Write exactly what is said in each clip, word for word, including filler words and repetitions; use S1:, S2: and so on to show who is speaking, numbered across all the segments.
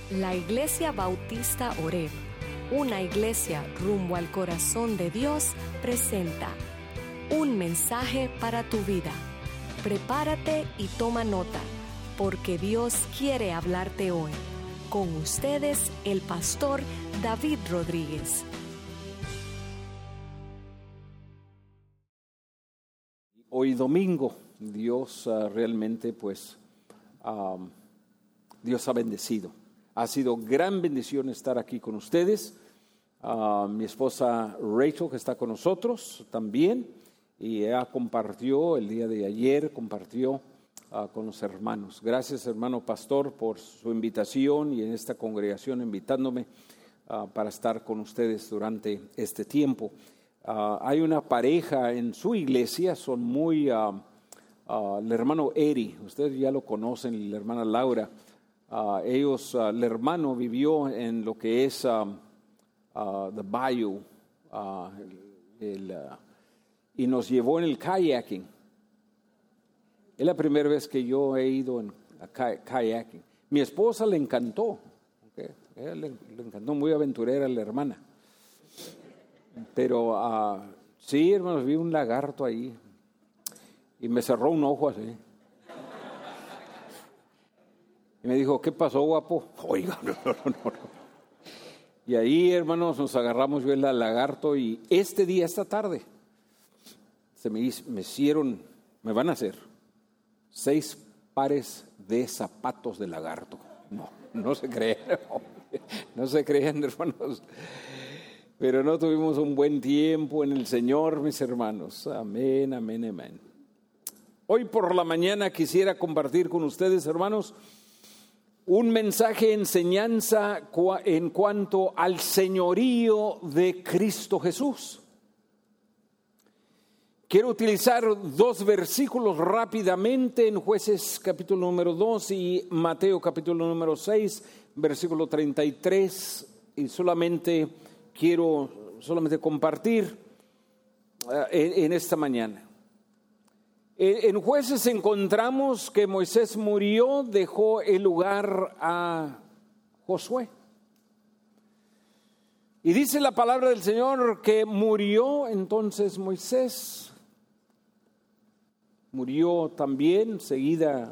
S1: La Iglesia Bautista Oreb, una iglesia rumbo al corazón de Dios, presenta un mensaje para tu vida. Prepárate y toma nota, porque Dios quiere hablarte hoy. Con ustedes, el pastor David Rodríguez.
S2: Hoy domingo, Dios uh, realmente, pues, um, Dios ha bendecido. Ha sido gran bendición estar aquí con ustedes. Uh, mi esposa Rachel, que está con nosotros también, y ella compartió el día de ayer, compartió uh, con los hermanos. Gracias, hermano pastor, por su invitación y en esta congregación invitándome uh, para estar con ustedes durante este tiempo. Uh, hay una pareja en su iglesia, son muy, uh, uh, el hermano Eri, ustedes ya lo conocen, y la hermana Laura. Uh, ellos, uh, el hermano vivió en lo que es um, uh, the bayou, uh, el, uh, y nos llevó en el kayaking. Es la primera vez que yo he ido en a kayaking. Mi esposa le encantó, okay. Ella le, le encantó, muy aventurera la hermana. Pero uh, sí, hermanos, vi un lagarto ahí y me cerró un ojo así. Y me dijo, ¿qué pasó, guapo? Oiga, no, no, no, no. Y ahí, hermanos, nos agarramos yo el lagarto y este día, esta tarde, se me, me hicieron, me van a hacer seis pares de zapatos de lagarto. No, no se crean, no se crean, hermanos. Pero no tuvimos un buen tiempo en el Señor, mis hermanos. Amén, amén, amén. Hoy por la mañana quisiera compartir con ustedes, hermanos, un mensaje de enseñanza en cuanto al señorío de Cristo Jesús. Quiero utilizar dos versículos rápidamente en Jueces capítulo número dos y Mateo capítulo número seis, versículo treinta y tres, y solamente quiero solamente compartir uh, en, en esta mañana. En Jueces encontramos que Moisés murió, dejó el lugar a Josué. Y dice la palabra del Señor que murió entonces Moisés. Murió también seguida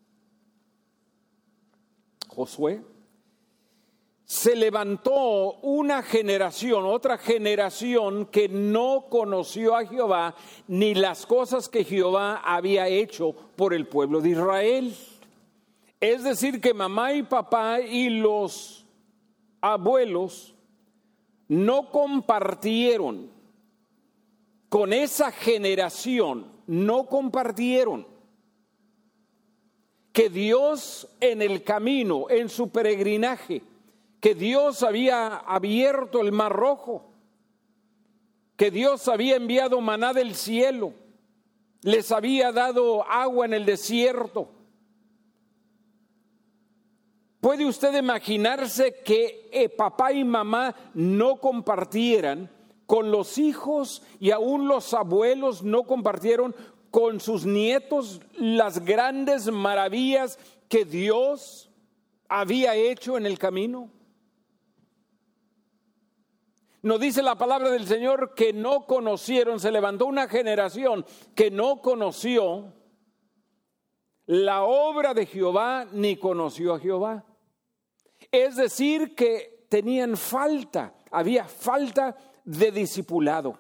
S2: Josué. Se levantó una generación, otra generación que no conoció a Jehová ni las cosas que Jehová había hecho por el pueblo de Israel. Es decir, que mamá y papá y los abuelos no compartieron con esa generación, no compartieron que Dios en el camino, en su peregrinaje, que Dios había abierto el mar rojo, que Dios había enviado maná del cielo, les había dado agua en el desierto. ¿Puede usted imaginarse que eh, papá y mamá no compartieran con los hijos y aún los abuelos no compartieron con sus nietos las grandes maravillas que Dios había hecho en el camino? Nos dice la palabra del Señor que no conocieron, se levantó una generación que no conoció la obra de Jehová ni conoció a Jehová. Es decir, que tenían falta, había falta de discipulado,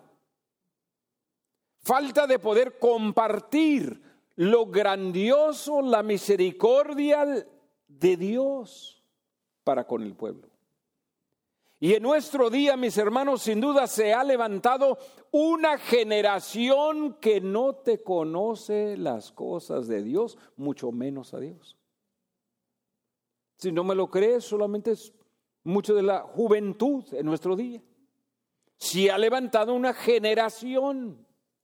S2: falta de poder compartir lo grandioso, la misericordia de Dios para con el pueblo. Y en nuestro día, mis hermanos, sin duda se ha levantado una generación que no te conoce las cosas de Dios, mucho menos a Dios. Si no me lo crees, solamente es mucho de la juventud en nuestro día. Se ha levantado una generación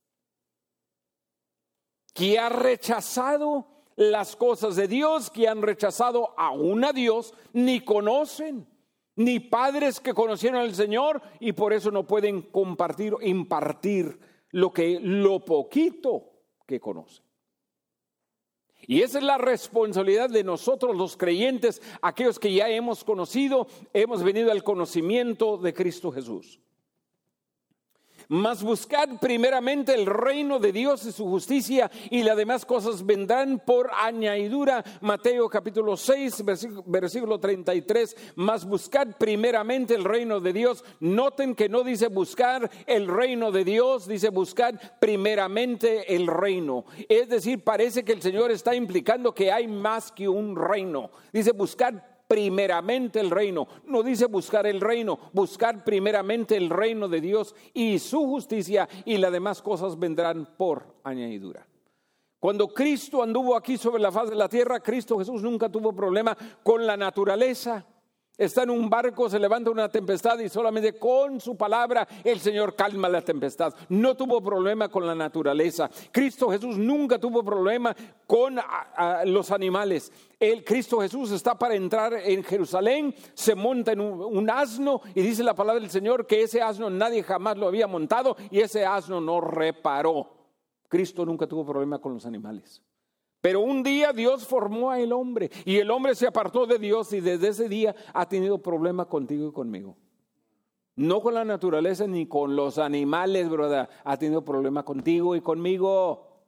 S2: que ha rechazado las cosas de Dios, que han rechazado aún a Dios, ni conocen. Ni padres que conocieron al Señor y por eso no pueden compartir o impartir lo que, lo poquito que conocen. Y esa es la responsabilidad de nosotros los creyentes, aquellos que ya hemos conocido, hemos venido al conocimiento de Cristo Jesús. Mas buscad primeramente el reino de Dios y su justicia, y las demás cosas vendrán por añadidura. Mateo capítulo seis, versículo, versículo treinta y tres. Mas buscad primeramente el reino de Dios. Noten que no dice buscar el reino de Dios, dice buscad primeramente el reino. Es decir, parece que el Señor está implicando que hay más que un reino. Dice buscad primeramente el reino. No dice buscar el reino, buscar primeramente el reino de Dios y su justicia, y las demás cosas vendrán por añadidura. Cuando Cristo anduvo aquí sobre la faz de la tierra, Cristo Jesús nunca tuvo problema con la naturaleza. Está en un barco, se levanta una tempestad y solamente con su palabra el Señor calma la tempestad. No tuvo problema con la naturaleza. Cristo Jesús nunca tuvo problema con a, a, los animales. El Cristo Jesús está para entrar en Jerusalén, se monta en un, un asno, y dice la palabra del Señor que ese asno nadie jamás lo había montado y ese asno no reparó. Cristo nunca tuvo problema con los animales. Pero un día Dios formó al hombre y el hombre se apartó de Dios, y desde ese día ha tenido problemas contigo y conmigo. No con la naturaleza ni con los animales, brother. Ha tenido problemas contigo y conmigo.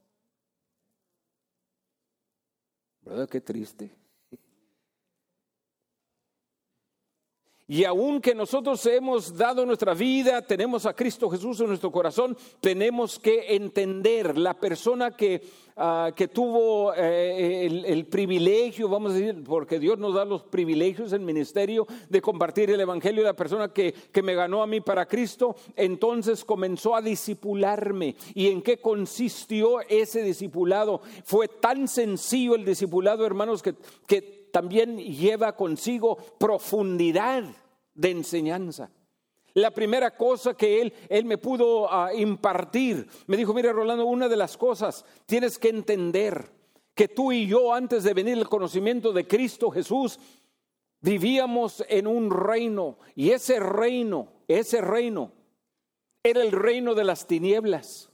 S2: Brother, qué triste. Y aun que nosotros hemos dado nuestra vida, tenemos a Cristo Jesús en nuestro corazón, tenemos que entender la persona que, uh, que tuvo eh, el, el privilegio, vamos a decir, porque Dios nos da los privilegios en ministerio de compartir el evangelio. La persona que, que me ganó a mí para Cristo, entonces comenzó a discipularme. ¿Y en qué consistió ese discipulado? Fue tan sencillo el discipulado, hermanos, que, que también lleva consigo profundidad de enseñanza. La primera cosa que él, él me pudo uh, impartir, me dijo: mira, Rolando, una de las cosas tienes que entender que tú y yo, antes de venir al conocimiento de Cristo Jesús, vivíamos en un reino, y ese reino, ese reino era el reino de las tinieblas,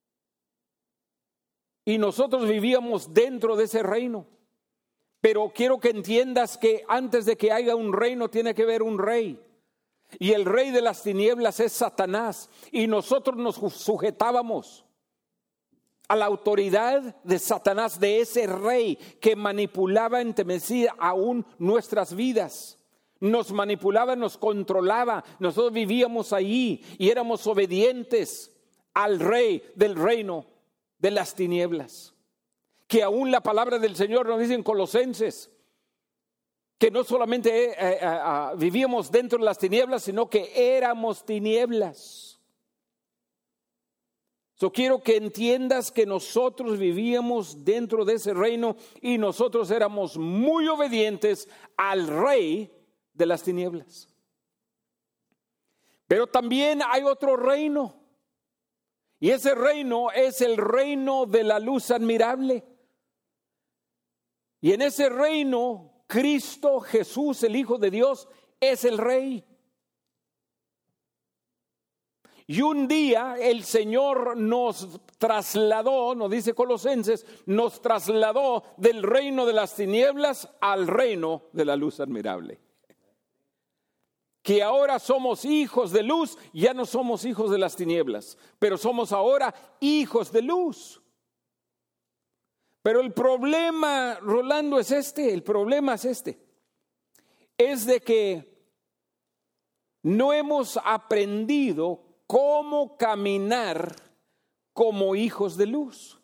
S2: y nosotros vivíamos dentro de ese reino. Pero quiero que entiendas que antes de que haya un reino tiene que haber un rey. Y el rey de las tinieblas es Satanás. Y nosotros nos sujetábamos a la autoridad de Satanás, de ese rey que manipulaba, entemecía aún nuestras vidas. Nos manipulaba, nos controlaba. Nosotros vivíamos allí y éramos obedientes al rey del reino de las tinieblas. Que aún la palabra del Señor nos dice en Colosenses que no solamente eh, eh, eh, vivíamos dentro de las tinieblas, sino que éramos tinieblas. Yo quiero que entiendas que nosotros vivíamos dentro de ese reino y nosotros éramos muy obedientes al rey de las tinieblas. Pero también hay otro reino, y ese reino es el reino de la luz admirable. Y en ese reino, Cristo Jesús, el Hijo de Dios, es el Rey. Y un día el Señor nos trasladó, nos dice Colosenses, nos trasladó del reino de las tinieblas al reino de la luz admirable. Que ahora somos hijos de luz, ya no somos hijos de las tinieblas, pero somos ahora hijos de luz. Pero el problema, Rolando, es este, el problema es este, es de que no hemos aprendido cómo caminar como hijos de luz.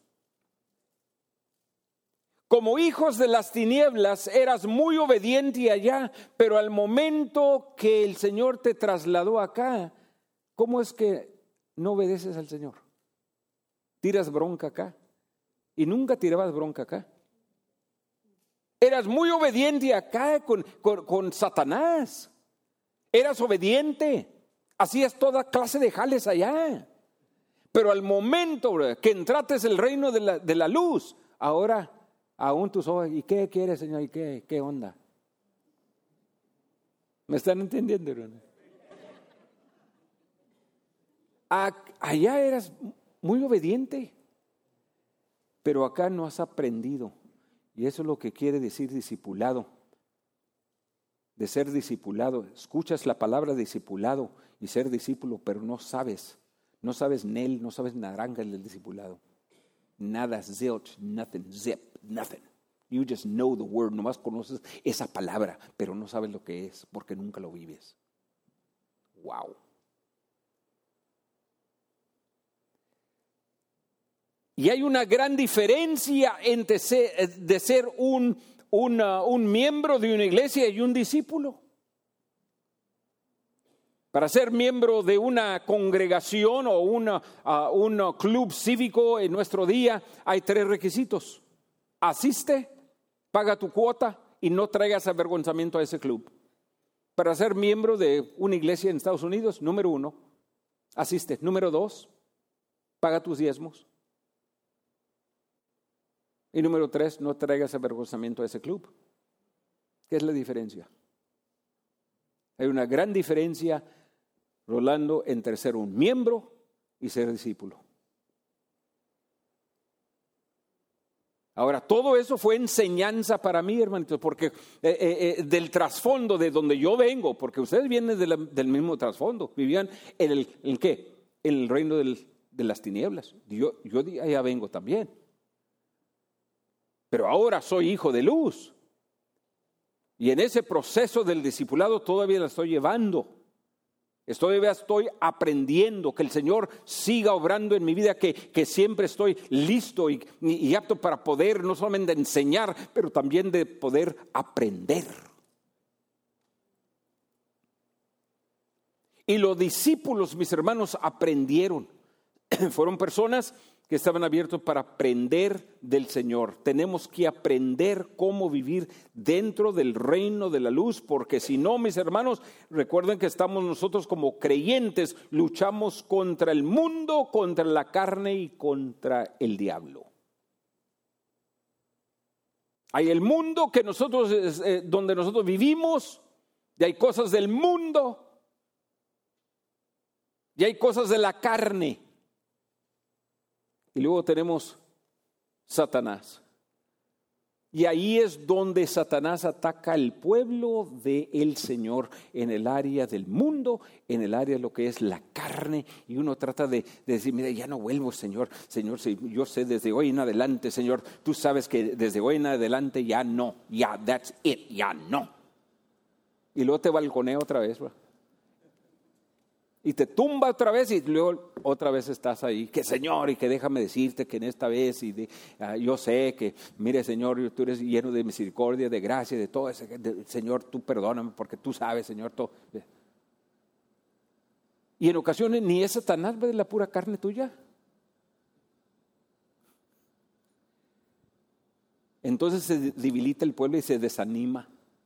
S2: Como hijos de las tinieblas eras muy obediente allá, pero al momento que el Señor te trasladó acá, ¿cómo es que no obedeces al Señor? Tiras bronca acá. Y nunca tirabas bronca acá. Eras muy obediente acá con, con, con Satanás. Eras obediente. Hacías toda clase de jales allá. Pero al momento, bro, que entraste el reino de la, de la luz, ahora aún tus ojos, ¿y qué quieres, Señor? ¿Y qué, qué onda? ¿Me están entendiendo, bro? Allá eras muy obediente. Pero acá no has aprendido Y eso es lo que quiere decir discipulado. De ser discipulado. Escuchas la palabra discipulado y ser discípulo, pero no sabes. No sabes Nel, no sabes naranja del discipulado. Nada, zilch, nothing, zip, nothing. You just know the word, nomás conoces esa palabra, pero no sabes lo que es porque nunca lo vives. Wow. Y hay una gran diferencia entre ser, de ser un, una, un miembro de una iglesia y un discípulo. Para ser miembro de una congregación o una, uh, un club cívico en nuestro día hay tres requisitos. Asiste, paga tu cuota y no traigas avergonzamiento a ese club. Para ser miembro de una iglesia en Estados Unidos, número uno, asiste. Número dos, paga tus diezmos. Y número tres, no traigas avergonzamiento a ese club. ¿Qué es la diferencia? Hay una gran diferencia, Rolando, entre ser un miembro y ser discípulo. Ahora, todo eso fue enseñanza para mí, hermanitos, porque eh, eh, eh, del trasfondo de donde yo vengo, porque ustedes vienen de la, del mismo trasfondo, vivían en el, ¿en qué? En el reino del, de las tinieblas. Yo, yo de allá vengo también. Pero ahora soy hijo de luz. Y en ese proceso del discipulado todavía la estoy llevando. Todavía estoy aprendiendo, que el Señor siga obrando en mi vida, que, que siempre estoy listo y, y, y apto para poder no solamente enseñar, pero también de poder aprender. Y los discípulos, mis hermanos, aprendieron. Fueron personas que estaban abiertos para aprender del Señor. Tenemos que aprender cómo vivir dentro del reino de la luz, porque si no, mis hermanos, recuerden que estamos nosotros como creyentes, luchamos contra el mundo, contra la carne y contra el diablo. Hay el mundo que nosotros, eh, donde nosotros vivimos, y hay cosas del mundo, y hay cosas de la carne. Y luego tenemos Satanás. Y ahí es donde Satanás ataca al pueblo del Señor, en el área del mundo, en el área de lo que es la carne. Y uno trata de, de decir, mira, ya no vuelvo, Señor. Señor, yo sé desde hoy en adelante, Señor, tú sabes que desde hoy en adelante ya no, ya, that's it, ya no. Y luego te balconea otra vez, ¿verdad? Y te tumba otra vez y luego otra vez estás ahí. Que Señor, y que déjame decirte que en esta vez, y de, uh, yo sé que, mire Señor, tú eres lleno de misericordia, de gracia, de todo eso. De, Señor, tú perdóname porque tú sabes, Señor, todo. Y en ocasiones ni es Satanás, ¿ves? La pura carne tuya. Entonces se debilita el pueblo y se desanima.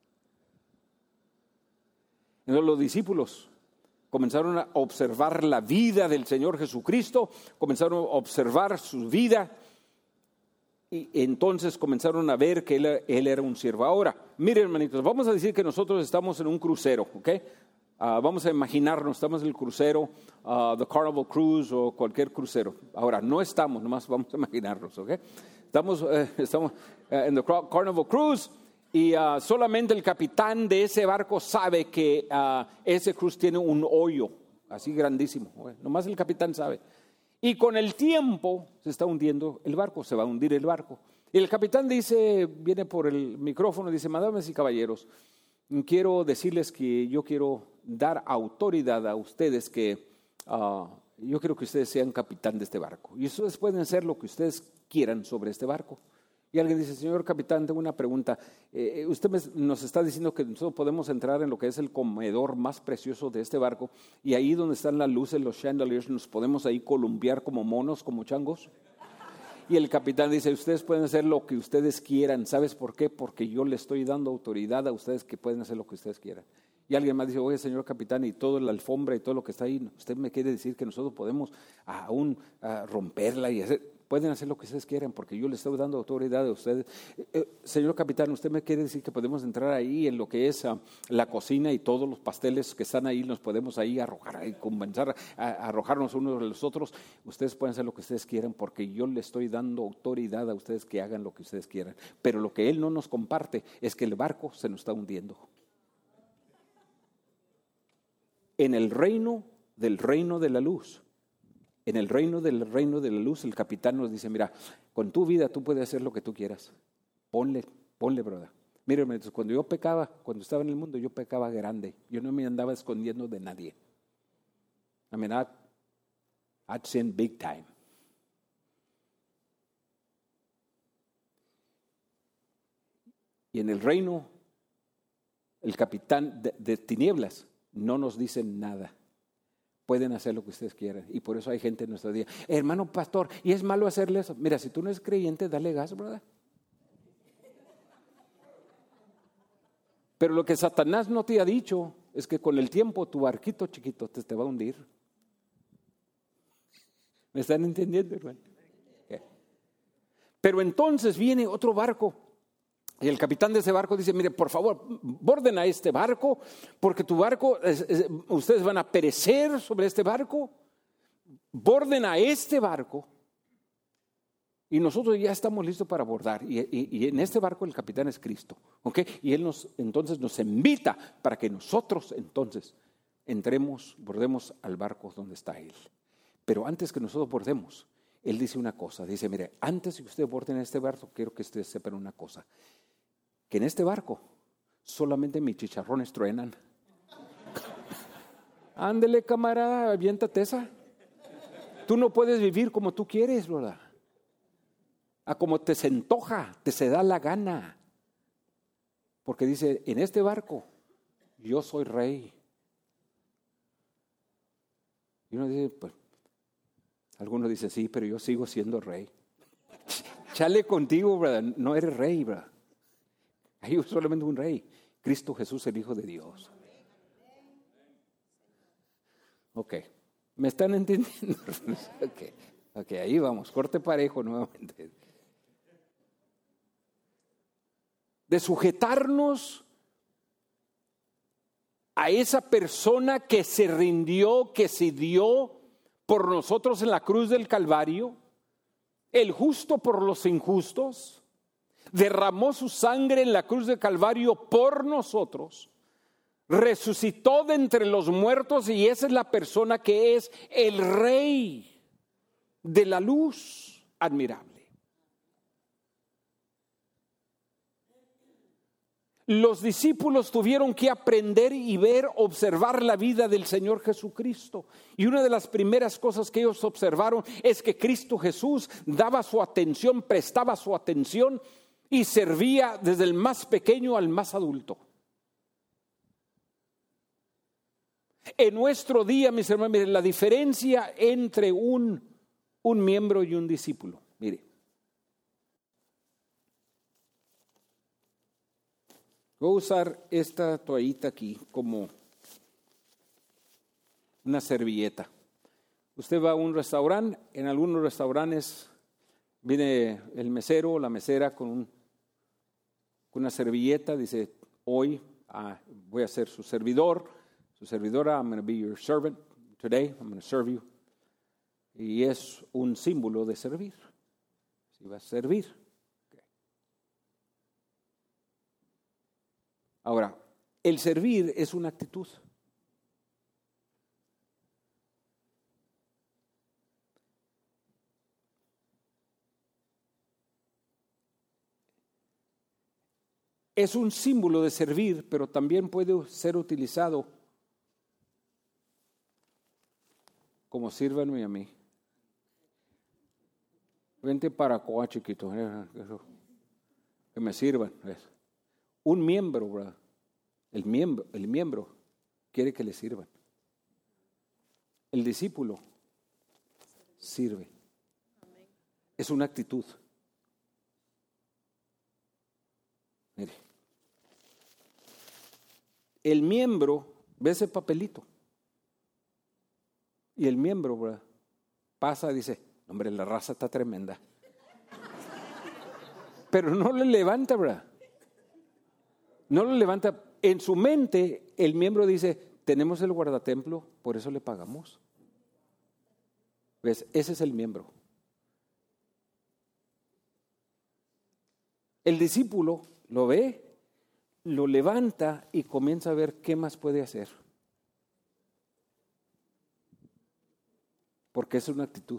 S2: Entonces los discípulos comenzaron a observar la vida del Señor Jesucristo, comenzaron a observar su vida y entonces comenzaron a ver que él, él era un siervo. Ahora, miren, hermanitos, vamos a decir que nosotros estamos en un crucero, ¿ok? Uh, vamos a imaginarnos, estamos en el crucero, uh, the Carnival Cruise o cualquier crucero. Ahora, no estamos, nomás vamos a imaginarnos, ¿ok? Estamos, uh, estamos uh, en the Carnival Cruise. Y uh, solamente el capitán de ese barco sabe que uh, ese cruce tiene un hoyo así grandísimo. Bueno, nomás el capitán sabe. Y con el tiempo se está hundiendo el barco, se va a hundir el barco. Y el capitán dice, viene por el micrófono y dice, madames y caballeros, quiero decirles que yo quiero dar autoridad a ustedes, que uh, yo quiero que ustedes sean capitán de este barco. Y ustedes pueden hacer lo que ustedes quieran sobre este barco. Y alguien dice, señor capitán, tengo una pregunta. Eh, usted me, nos está diciendo que nosotros podemos entrar en lo que es el comedor más precioso de este barco, y ahí donde están las luces, los chandeliers, nos podemos ahí columpiar como monos, como changos. Y el capitán dice, ustedes pueden hacer lo que ustedes quieran. ¿Sabes por qué? Porque yo le estoy dando autoridad a ustedes que pueden hacer lo que ustedes quieran. Y alguien más dice, oye, señor capitán, y toda la alfombra y todo lo que está ahí, usted me quiere decir que nosotros podemos aún uh, romperla y hacer... pueden hacer lo que ustedes quieran porque yo les estoy dando autoridad a ustedes. Eh, eh, señor capitán, ¿usted me quiere decir que podemos entrar ahí en lo que es uh, la cocina y todos los pasteles que están ahí, nos podemos ahí arrojar y comenzar a, a arrojarnos unos de los otros? Ustedes pueden hacer lo que ustedes quieran porque yo les estoy dando autoridad a ustedes que hagan lo que ustedes quieran. Pero lo que él no nos comparte es que el barco se nos está hundiendo. En el reino del reino de la luz, en el reino del reino de la luz, el capitán nos dice, mira, con tu vida tú puedes hacer lo que tú quieras. Ponle, ponle, brother. Mírenme, cuando yo pecaba, cuando estaba en el mundo, yo pecaba grande. Yo no me andaba escondiendo de nadie. I mean, I'd, I'd sin big time. Y en el reino, el capitán de, de tinieblas no nos dice nada. Pueden hacer lo que ustedes quieran. Y por eso hay gente en nuestro día. Hermano pastor, ¿y es malo hacerle eso? Mira, si tú no eres creyente, dale gas, ¿verdad? Pero lo que Satanás no te ha dicho es que con el tiempo tu barquito chiquito te, te va a hundir. ¿Me están entendiendo, hermano? Okay. Pero entonces viene otro barco. Y el capitán de ese barco dice, mire, por favor, borden a este barco, porque tu barco, es, es, ustedes van a perecer sobre este barco. Borden a este barco. Y nosotros ya estamos listos para abordar. Y, y, y en este barco el capitán es Cristo. ¿Okay? Y Él nos, entonces nos invita para que nosotros entonces entremos, bordemos al barco donde está Él. Pero antes que nosotros bordemos, Él dice una cosa. Dice, mire, antes de que ustedes borden este barco, quiero que ustedes sepan una cosa. Que en este barco solamente mis chicharrones truenan. Ándele, camarada, aviéntate esa. Tú no puedes vivir como tú quieres, ¿verdad? A como te se antoja, te se da la gana. Porque dice, en este barco yo soy rey. Y uno dice, pues, algunos dicen, sí, pero yo sigo siendo rey. Chale contigo, ¿verdad? No eres rey, ¿verdad? Hay solamente un rey, Cristo Jesús, el Hijo de Dios. Ok, ¿me están entendiendo? Okay. ok, ahí vamos, corte parejo nuevamente. De sujetarnos a esa persona que se rindió, que se dio por nosotros en la cruz del Calvario, el justo por los injustos, derramó su sangre en la cruz del Calvario por nosotros, resucitó de entre los muertos y esa es la persona que es el Rey de la luz admirable. Los discípulos tuvieron que aprender y ver, observar la vida del Señor Jesucristo. Y una de las primeras cosas que ellos observaron es que Cristo Jesús daba su atención, prestaba su atención y servía desde el más pequeño al más adulto. En nuestro día, mis hermanos, miren, la diferencia entre un, un miembro y un discípulo. Mire. Voy a usar esta toallita aquí como una servilleta. Usted va a un restaurante, en algunos restaurantes viene el mesero o la mesera con, un, con una servilleta, dice, hoy ah, voy a ser su servidor, su servidora, I'm going to be your servant today, I'm going to serve you. Y es un símbolo de servir. Si va a servir. Ahora, el servir es una actitud. Es un símbolo de servir, pero también puede ser utilizado como sírvanme a mí. Vente para acá, chiquito, que me sirvan. Un miembro, ¿verdad? El miembro, el miembro quiere que le sirvan. El discípulo sirve. Es una actitud. Mire. El miembro ve ese papelito. Y el miembro, ¿verdad? Pasa y dice, Hombre, la raza está tremenda. Pero no le levanta, ¿verdad? No lo levanta. En su mente, el miembro dice, tenemos el guardatemplo, por eso le pagamos. ¿Ves? Ese es el miembro. El discípulo lo ve, lo levanta y comienza a ver qué más puede hacer. Porque es una actitud.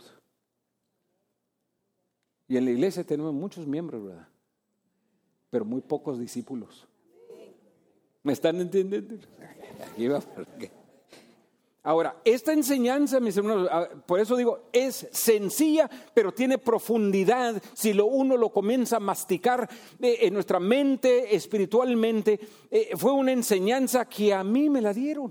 S2: Y en la iglesia tenemos muchos miembros, ¿verdad? Pero muy pocos discípulos. ¿Me están entendiendo? Aquí va. Ahora, esta enseñanza, mis hermanos, por eso digo, es sencilla, pero tiene profundidad si lo uno lo comienza a masticar eh, en nuestra mente, espiritualmente. Eh, fue una enseñanza que a mí me la dieron.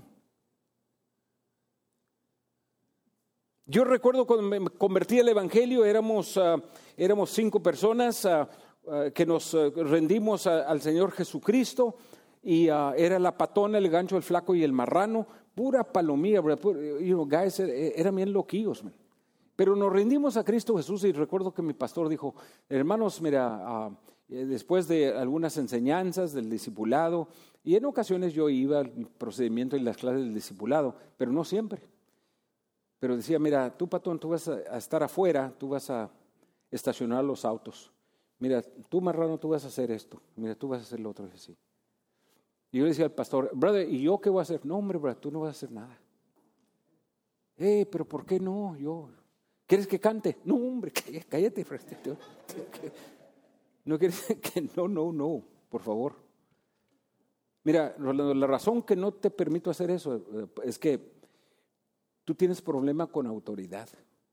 S2: Yo recuerdo cuando me convertí al Evangelio, éramos, uh, éramos cinco personas uh, uh, que nos uh, rendimos a, al Señor Jesucristo. Y uh, era la patona, el gancho, el flaco y el marrano, pura palomilla, pura, you know, guys, eran bien loquillos. Man. Pero nos rendimos a Cristo Jesús y recuerdo que mi pastor dijo, hermanos, mira, uh, después de algunas enseñanzas del discipulado, y en ocasiones yo iba al procedimiento y las clases del discipulado, pero no siempre. Pero decía, mira, tú patón, tú vas a estar afuera, tú vas a estacionar los autos. Mira, tú marrano, tú vas a hacer esto. Mira, tú vas a hacer lo otro, y así. Y yo le decía al pastor, brother, ¿y yo qué voy a hacer? No, hombre, brother, tú no vas a hacer nada. Eh, pero ¿por qué no? Yo, ¿quieres que cante? No, hombre, cállate. No quieres que, no, no, no, por favor. Mira, Rolando, la razón que no te permito hacer eso es que tú tienes problema con autoridad.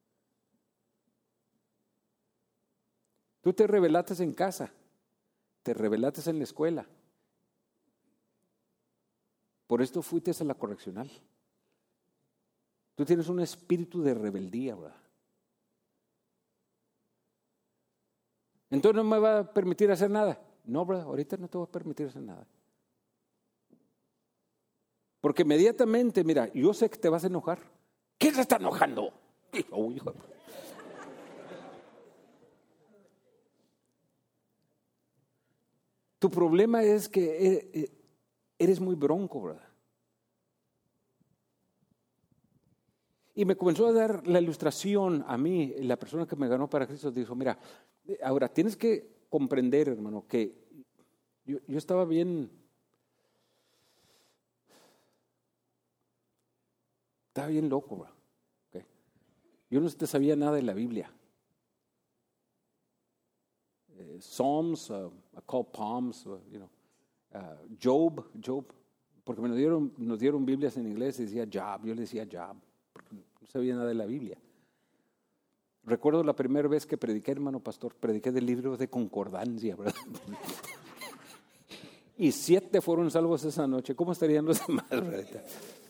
S2: Tú te rebelaste en casa, te rebelaste en la escuela. Por esto fuiste a la correccional. Tú tienes un espíritu de rebeldía, ¿verdad? Entonces no me va a permitir hacer nada. No, ¿verdad? Ahorita no te voy a permitir hacer nada. Porque inmediatamente, mira, yo sé que te vas a enojar. ¿Quién se está enojando? Oh, hijo. Tu problema es que eres muy bronco, ¿verdad? Y me comenzó a dar la ilustración a mí, la persona que me ganó para Cristo, dijo, mira, ahora tienes que comprender, hermano, que yo, yo estaba bien, estaba bien loco, ¿verdad? Okay. Yo no te sabía nada de la Biblia. Uh, Psalms, uh, I call Palms, uh, you know. Uh, Job, Job, porque me nos dieron, nos dieron Biblias en inglés y decía Job, yo le decía Job, porque no sabía nada de la Biblia. Recuerdo la primera vez que prediqué, hermano pastor, prediqué del libro de concordancia, ¿verdad? Y siete fueron salvos esa noche. ¿Cómo estarían los demás, verdad?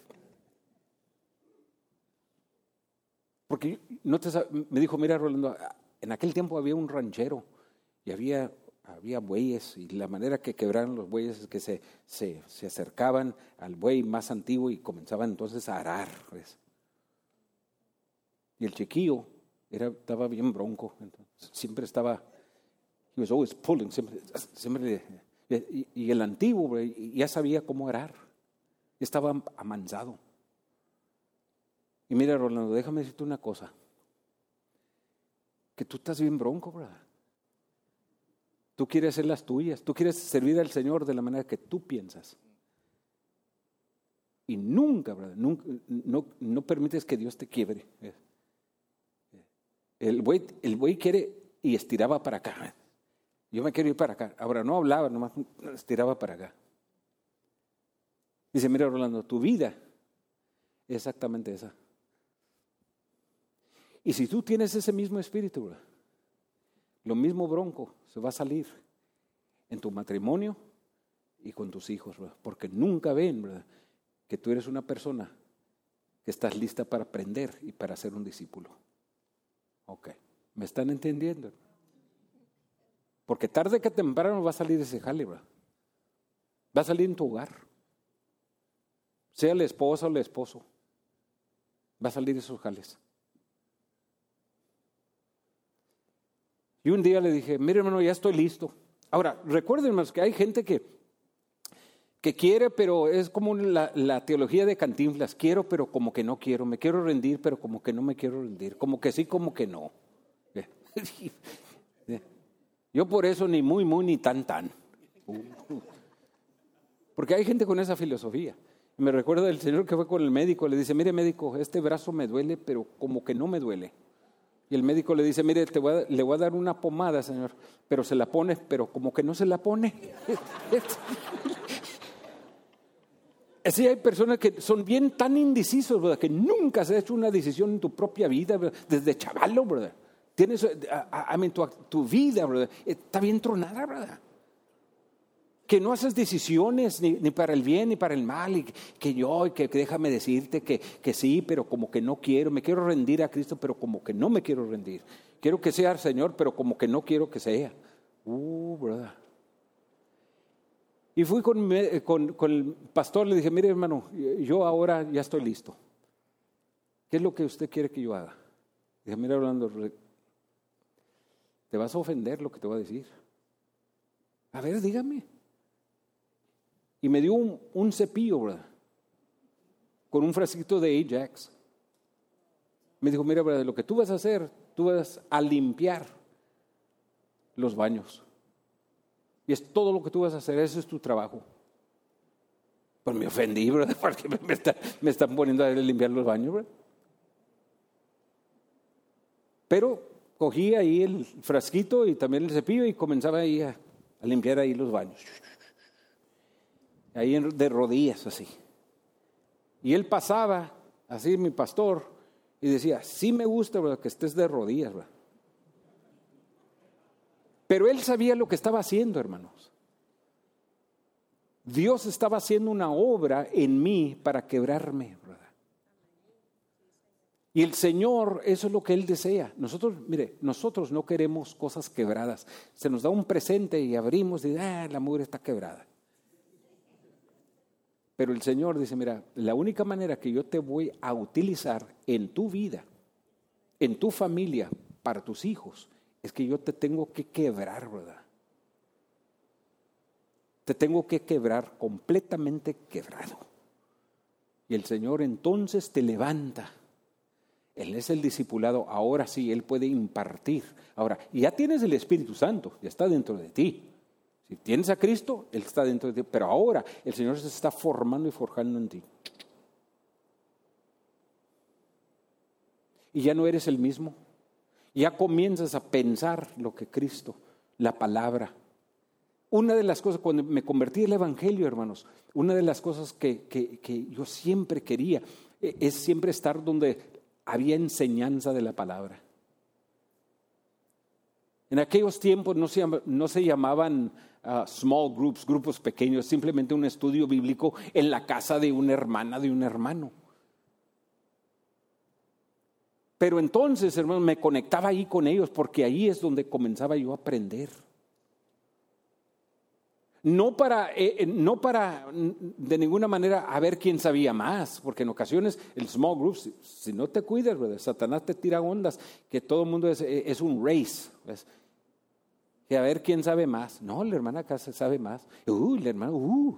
S2: Porque no te sab... me dijo, mira Rolando, en aquel tiempo había un ranchero y había... había bueyes y la manera que quebraron los bueyes es que se, se, se acercaban al buey más antiguo y comenzaban entonces a arar, ¿ves? Y el chiquillo era, estaba bien bronco, entonces, siempre estaba, he was always pulling, siempre, siempre y, y el antiguo ya sabía cómo arar, estaba amansado. Y mira Rolando, déjame decirte una cosa, que tú estás bien bronco, ¿verdad? Tú quieres hacer las tuyas, tú quieres servir al Señor de la manera que tú piensas. Y nunca, ¿verdad? Nunca no, no permites que Dios te quiebre. El buey, el buey quiere y estiraba para acá. Yo me quiero ir para acá. Ahora no hablaba, nomás estiraba para acá. Dice, mira Rolando, tu vida es exactamente esa. Y si tú tienes ese mismo espíritu, ¿verdad? Lo mismo bronco se va a salir en tu matrimonio y con tus hijos, ¿verdad? Porque nunca ven, ¿verdad?, que tú eres una persona que estás lista para aprender y para ser un discípulo. Ok, ¿me están entendiendo? Porque tarde que temprano va a salir ese jale, ¿verdad? Va a salir en tu hogar. Sea la esposa o el esposo, va a salir esos jales. Y un día le dije, mire hermano, ya estoy listo. Ahora, recuerden hermanos que hay gente que, que quiere, pero es como la, la teología de Cantinflas. Quiero, pero como que no quiero. Me quiero rendir, pero como que no me quiero rendir. Como que sí, como que no. Yo por eso ni muy, muy, ni tan, tan. Porque hay gente con esa filosofía. Me recuerda el señor que fue con el médico. Le dice, mire médico, este brazo me duele, pero como que no me duele. Y el médico le dice, mire, te voy a, le voy a dar una pomada, señor, pero se la pone, pero como que no se la pone. Así hay personas que son bien tan indecisos, ¿verdad? Que nunca se ha hecho una decisión en tu propia vida, ¿verdad? Desde chavalo, ¿verdad? Tienes, a, a, a, tu, tu vida, ¿verdad? Está bien tronada, ¿verdad? Que no haces decisiones ni, ni para el bien ni para el mal, y que, que yo, y que, que déjame decirte que, que sí, pero como que no quiero, me quiero rendir a Cristo, pero como que no me quiero rendir. Quiero que sea el Señor, pero como que no quiero que sea. Uh, brother. Y fui con, con, con el pastor, le dije, mire hermano, yo ahora ya estoy listo. ¿Qué es lo que usted quiere que yo haga? Dije, mira Orlando, te vas a ofender lo que te voy a decir. A ver, dígame. Y me dio un, un cepillo, ¿verdad? Con un frasquito de Ajax. Me dijo, mira, ¿verdad? Lo que tú vas a hacer, tú vas a limpiar los baños. Y es todo lo que tú vas a hacer, eso es tu trabajo. Pues me ofendí, ¿verdad? Porque me, está, me están poniendo a limpiar los baños, ¿verdad? Pero cogí ahí el frasquito y también el cepillo y comenzaba ahí a, a limpiar ahí los baños. Ahí de rodillas así. Y él pasaba, así mi pastor, y decía, sí me gusta, ¿verdad? Que estés de rodillas, ¿verdad? Pero él sabía lo que estaba haciendo, hermanos. Dios estaba haciendo una obra en mí para quebrarme, ¿verdad? Y el Señor, eso es lo que Él desea. Nosotros, mire, nosotros no queremos cosas quebradas. Se nos da un presente y abrimos y ah, la mugre está quebrada. Pero el Señor dice, mira, la única manera que yo te voy a utilizar en tu vida, en tu familia, para tus hijos, es que yo te tengo que quebrar, ¿verdad? Te tengo que quebrar completamente quebrado. Y el Señor entonces te levanta. Él es el discipulado, ahora sí, Él puede impartir. Ahora, ya tienes el Espíritu Santo, ya está dentro de ti. Si tienes a Cristo, Él está dentro de ti. Pero ahora el Señor se está formando y forjando en ti. Y ya no eres el mismo. Ya comienzas a pensar lo que Cristo, la palabra. Una de las cosas, cuando me convertí al Evangelio, hermanos, una de las cosas que, que, que yo siempre quería es siempre estar donde había enseñanza de la palabra. En aquellos tiempos no se, no se llamaban uh, small groups, grupos pequeños, simplemente un estudio bíblico en la casa de una hermana, de un hermano. Pero entonces, hermanos, me conectaba ahí con ellos porque ahí es donde comenzaba yo a aprender. No para, eh, no para de ninguna manera a ver quién sabía más, porque en ocasiones el small group, si, si no te cuidas, brother, Satanás te tira ondas, que todo el mundo es, es un race, ¿ves? Que a ver quién sabe más. No, la hermana acá sabe más. Uh, la hermana, uh.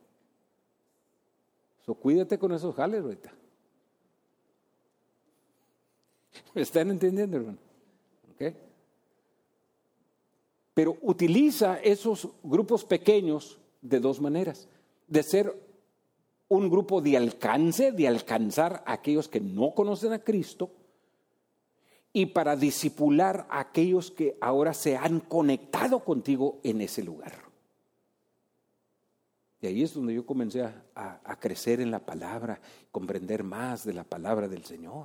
S2: So, cuídate con esos jales ahorita. ¿Me están entendiendo, hermano? ¿Ok? Pero utiliza esos grupos pequeños de dos maneras. De ser un grupo de alcance, de alcanzar a aquellos que no conocen a Cristo, y para discipular a aquellos que ahora se han conectado contigo en ese lugar. Y ahí es donde yo comencé a, a, a crecer en la palabra, comprender más de la palabra del Señor.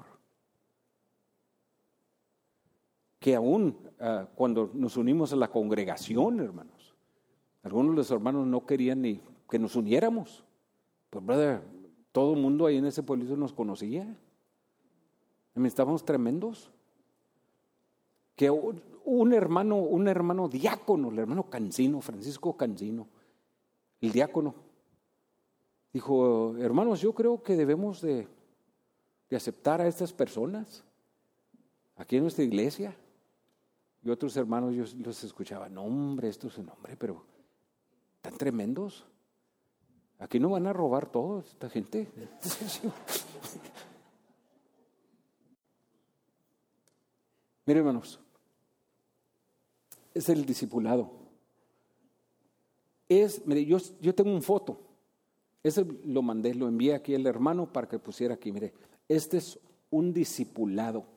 S2: Que aún uh, cuando nos unimos a la congregación, hermanos, algunos de los hermanos no querían ni que nos uniéramos. Pues, brother, todo el mundo ahí en ese pueblito nos conocía. Estábamos tremendos. Que un hermano, un hermano diácono, el hermano Cancino, Francisco Cancino, el diácono, dijo, hermanos, yo creo que debemos de, de aceptar a estas personas aquí en nuestra iglesia. Y otros hermanos yo los escuchaba, no hombre, estos son hombre, pero tan tremendos. Aquí no van a robar todo esta gente. Miren, hermanos, es el discipulado. Es, mire, yo, yo tengo una foto. Ese lo mandé, lo envié aquí al hermano para que pusiera aquí. Mire, este es un discipulado.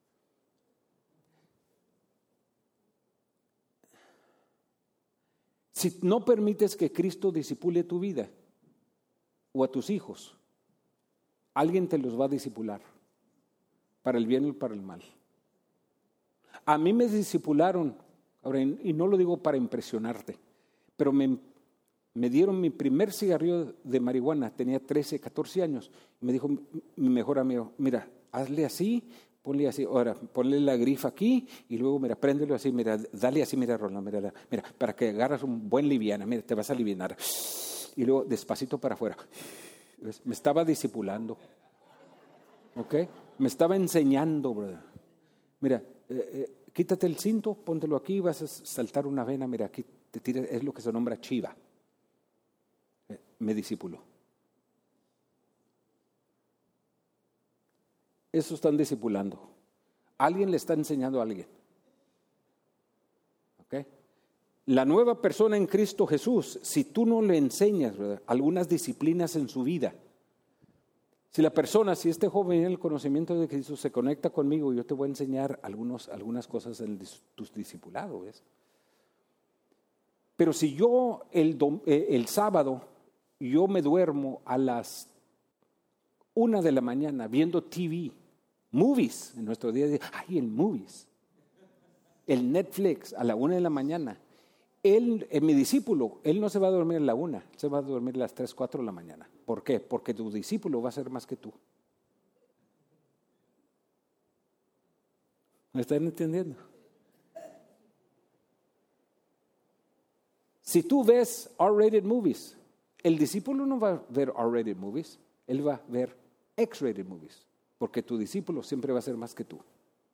S2: Si no permites que Cristo discipule tu vida o a tus hijos, alguien te los va a discipular, para el bien y para el mal. A mí me discipularon, ahora, y no lo digo para impresionarte, pero me, me dieron mi primer cigarrillo de marihuana, tenía trece, catorce años, y me dijo mi mejor amigo, mira, hazle así, ponle así, ahora, ponle la grifa aquí, y luego, mira, préndelo así, mira, dale así, mira, Ronald, mira, mira, para que agarras un buen liviana, mira, te vas a alivianar. Y luego, despacito para afuera. Me estaba discipulando, ¿ok? Me estaba enseñando, brother. Mira, eh, eh, quítate el cinto, póntelo aquí, vas a saltar una vena, mira, aquí te tiras, es lo que se nombra chiva. Eh, me discipuló. Eso están discipulando. Alguien le está enseñando a alguien. ¿Ok? La nueva persona en Cristo Jesús, si tú no le enseñas, ¿verdad?, algunas disciplinas en su vida, si la persona, si este joven en el conocimiento de Cristo se conecta conmigo, yo te voy a enseñar algunos, algunas cosas en tus discipulados, ¿ves? Pero si yo el, dom, eh, el sábado, yo me duermo a las una de la mañana viendo T V, movies, en nuestro día de, ay, el movies, el Netflix a la una de la mañana. Él, eh, mi discípulo, él no se va a dormir a la una, se va a dormir a las tres, cuatro de la mañana. ¿Por qué? Porque tu discípulo va a ser más que tú. ¿Me están entendiendo? Si tú ves R-rated movies, el discípulo no va a ver R-rated movies, él va a ver X-rated movies, porque tu discípulo siempre va a ser más que tú.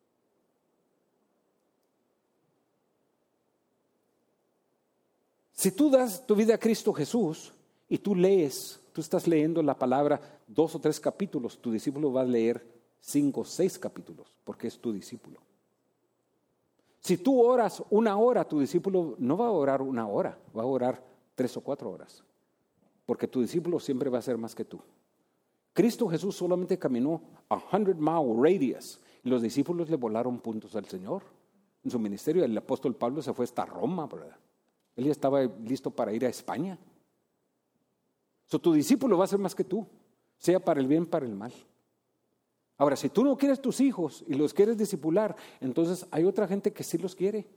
S2: Si tú das tu vida a Cristo Jesús y tú lees, tú estás leyendo la palabra dos o tres capítulos, tu discípulo va a leer cinco o seis capítulos, porque es tu discípulo. Si tú oras una hora, tu discípulo no va a orar una hora, va a orar tres o cuatro horas, porque tu discípulo siempre va a ser más que tú. Cristo Jesús solamente caminó a hundred mile radius y los discípulos le volaron puntos al Señor. En su ministerio, el apóstol Pablo se fue hasta Roma, ¿verdad? Él ya estaba listo para ir a España. So, tu discípulo va a ser más que tú, sea para el bien, para el mal. Ahora, si tú no quieres tus hijos y los quieres discipular, entonces hay otra gente que sí los quiere.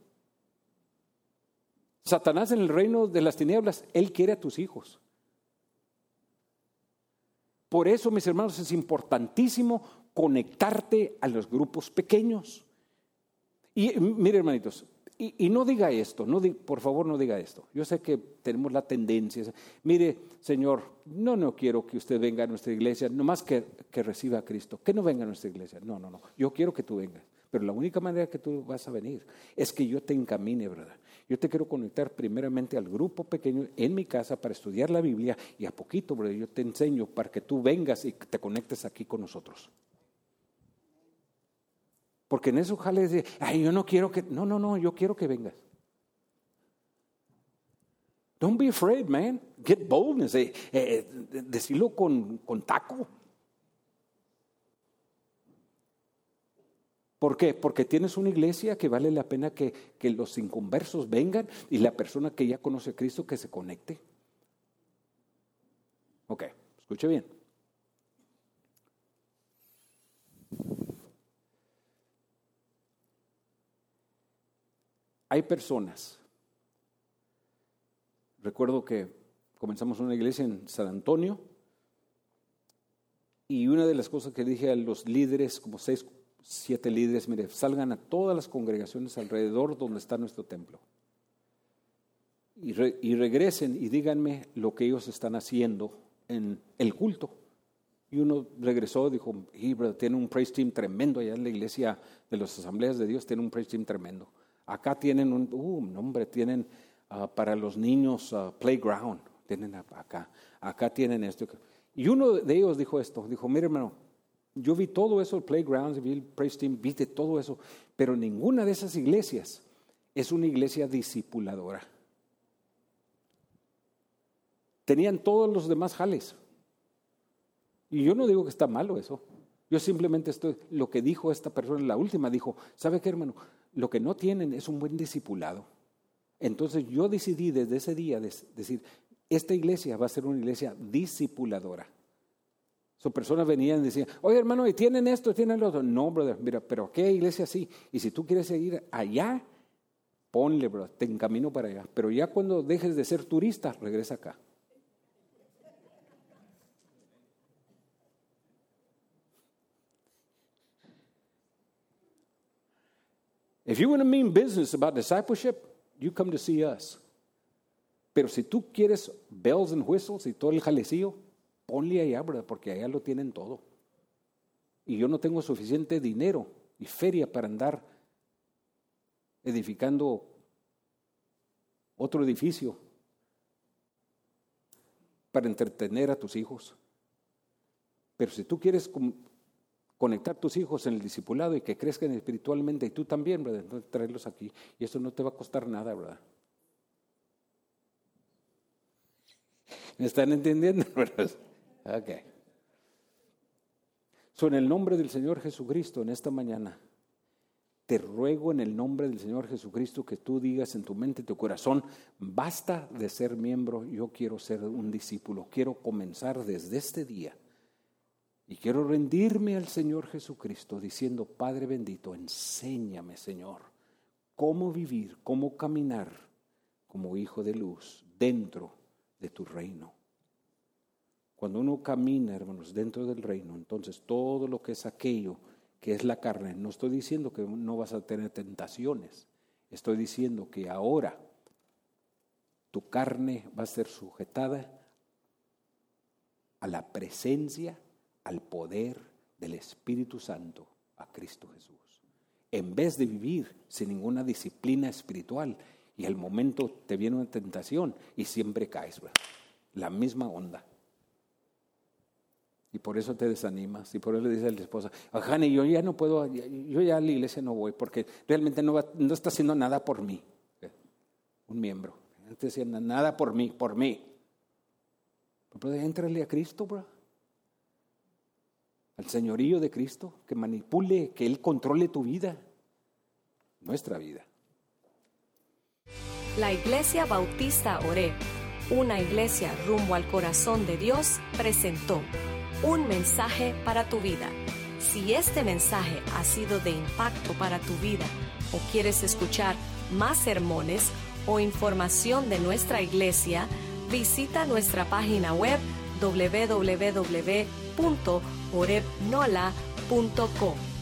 S2: Satanás en el reino de las tinieblas, él quiere a tus hijos. Por eso, mis hermanos, es importantísimo conectarte a los grupos pequeños. Y mire, hermanitos, y, y no diga esto, no di, por favor no diga esto. Yo sé que tenemos la tendencia. Mire, Señor, no, no quiero que usted venga a nuestra iglesia, nomás que, que reciba a Cristo. Que no venga a nuestra iglesia. No, no, no. Yo quiero que tú vengas. Pero la única manera que tú vas a venir es que yo te encamine, ¿verdad? Yo te quiero conectar primeramente al grupo pequeño en mi casa para estudiar la Biblia y a poquito, ¿verdad?, yo te enseño para que tú vengas y te conectes aquí con nosotros. Porque en eso jales de, ay, yo no quiero que, no, no, no, yo quiero que vengas. Don't be afraid, man. Get boldness. Eh, eh, decirlo con, con taco. ¿Por qué? Porque tienes una iglesia que vale la pena que, que los inconversos vengan y la persona que ya conoce a Cristo que se conecte. Ok, escuche bien. Hay personas, recuerdo que comenzamos una iglesia en San Antonio y una de las cosas que dije a los líderes, como seis, siete líderes, mire, salgan a todas las congregaciones alrededor donde está nuestro templo y, re, y regresen y díganme lo que ellos están haciendo en el culto. Y uno regresó y dijo, hey, brother, tiene un praise team tremendo allá en la iglesia de las Asambleas de Dios, tiene un praise team tremendo. Acá tienen un, uh, nombre, tienen uh, para los niños uh, playground, tienen acá, acá tienen esto. Y uno de ellos dijo esto, dijo, mire hermano, yo vi todo eso, el playground, vi el praise team, vi de todo eso, pero ninguna de esas iglesias es una iglesia discipuladora. Tenían todos los demás jales. Y yo no digo que está malo eso. Yo simplemente estoy, lo que dijo esta persona, la última, dijo, ¿sabe qué hermano? Lo que no tienen es un buen discipulado. Entonces yo decidí desde ese día des, decir, esta iglesia va a ser una iglesia discipuladora. Su personas venían y decían, oye hermano, ¿y tienen esto, tienen lo otro? No, brother, mira, pero ¿qué iglesia sí? Y si tú quieres seguir allá, ponle, brother, te encamino para allá. Pero ya cuando dejes de ser turista, regresa acá. If you want to mean business about discipleship, you come to see us. Pero si tú quieres bells and whistles y todo el jalecillo, ponle allá, ¿verdad? Porque allá lo tienen todo. Y yo no tengo suficiente dinero y feria para andar edificando otro edificio para entretener a tus hijos. Pero si tú quieres conectar tus hijos en el discipulado y que crezcan espiritualmente, y tú también, ¿verdad? Entonces traerlos aquí. Y eso no te va a costar nada, ¿verdad? ¿Me están entendiendo? Ok. So, en el nombre del Señor Jesucristo, en esta mañana, te ruego en el nombre del Señor Jesucristo que tú digas en tu mente, en tu corazón, basta de ser miembro, yo quiero ser un discípulo, quiero comenzar desde este día. Y quiero rendirme al Señor Jesucristo diciendo, Padre bendito, enséñame, Señor, cómo vivir, cómo caminar como hijo de luz dentro de tu reino. Cuando uno camina, hermanos, dentro del reino, entonces todo lo que es aquello que es la carne, no estoy diciendo que no vas a tener tentaciones, estoy diciendo que ahora tu carne va a ser sujetada a la presencia, al poder del Espíritu Santo, a Cristo Jesús. En vez de vivir sin ninguna disciplina espiritual y al momento te viene una tentación y siempre caes, ¿verdad? La misma onda. Y por eso te desanimas y por eso le dice a la esposa, oh, honey, yo ya no puedo, yo ya a la iglesia no voy porque realmente no, va, no está haciendo nada por mí. Un miembro, no está haciendo nada por mí, por mí. Pero éntrale a Cristo, bro. Al señorío de Cristo, que manipule, que Él controle tu vida, nuestra vida.
S1: La Iglesia Bautista Oreb, una iglesia rumbo al corazón de Dios, presentó un mensaje para tu vida. Si este mensaje ha sido de impacto para tu vida o quieres escuchar más sermones o información de nuestra iglesia, visita nuestra página web doble u doble u doble u punto oreb nola punto com.